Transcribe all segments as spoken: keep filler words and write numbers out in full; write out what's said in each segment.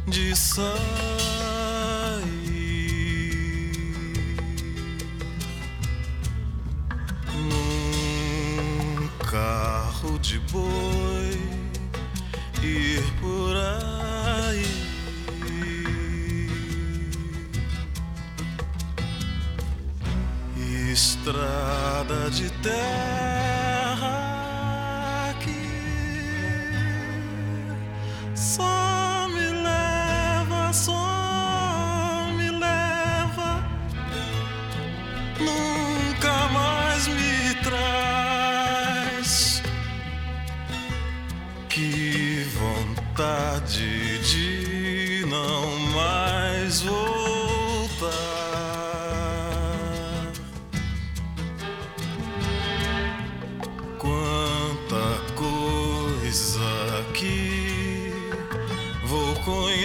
de sair num carro de boi, ir por aí. Estrada de terra que só me leva, só me leva, nunca mais me traz. Que vontade de não mais voltar. Quanta coisa que vou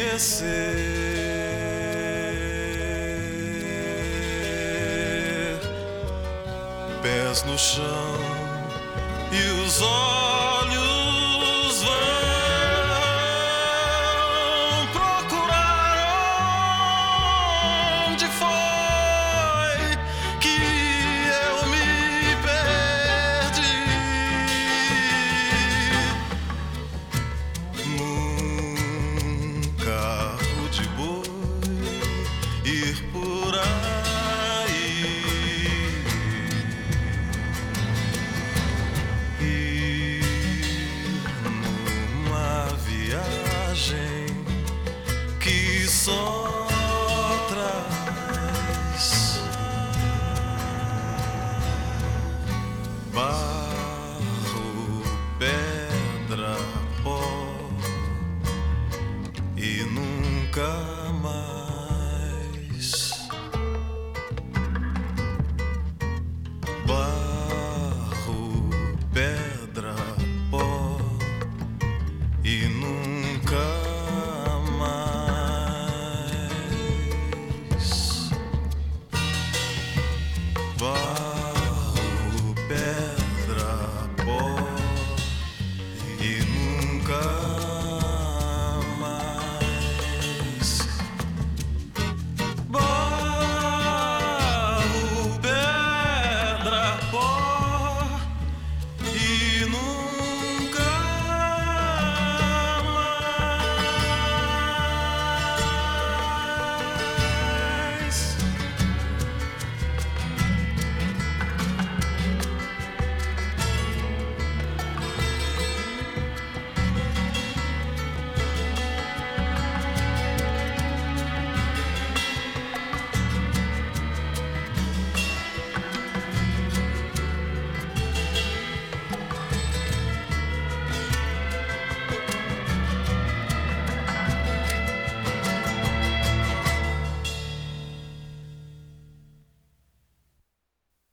conhecer. Pés no chão e os olhos vão procurar onde foi que eu me perdi. Num carro de boi, ir por aí. Ir numa viagem que só traz barro, pedra, pó e nunca